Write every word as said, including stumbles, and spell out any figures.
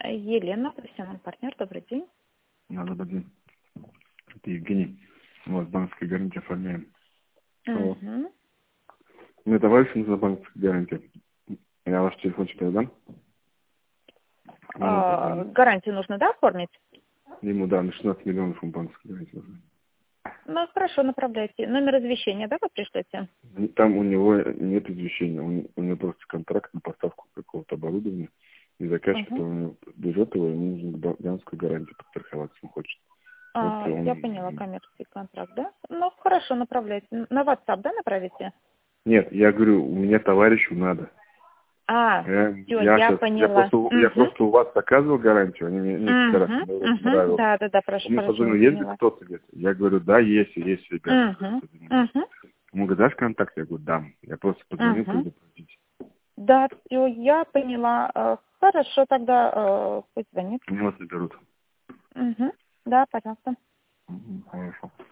Елена, профессиональный партнер, добрый день. Да, добрый день. Это Евгений. Вот, банковская гарантия оформляем. Угу. Мне товарищу нужна банковская гарантия. Я ваш телефончик передам. А, гарантию нужно, да, оформить? Ему, да, на шестнадцать миллионов ему банковская гарантия нужна. Ну, хорошо, направляйте. Номер извещения, да, вы пришлете? Там у него нет извещения. У у него просто контракт на поставку какого-то оборудования. И заказчик, Угу. который у него берет его, ему нужно банковскую гарантию подстраховаться, он хочет. А, Вот он... я поняла, коммерческий контракт, да? Ну, хорошо, направляйте. На WhatsApp, да, направите? Нет, я говорю, у меня товарищу надо. А, Я, все, я, я щас, я, поняла. просто, я Угу. просто у вас заказывал гарантию, они мне несколько раз Угу. мне вроде Угу. нравилось. Да, да, да, Он прошу мне позвонил, прощения, есть ли поняла. кто-то? Говорит. Я говорю, да, есть, есть ребята. Угу. Говорит, Угу. ему говорит, дашь контакт? Я говорю, дам. Я просто позвонил, Угу. предупредить. Да, все, я поняла. Э, Хорошо, тогда э, пусть звонит. Мне вас наберут. Угу. Да, пожалуйста. Мгм, хорошо.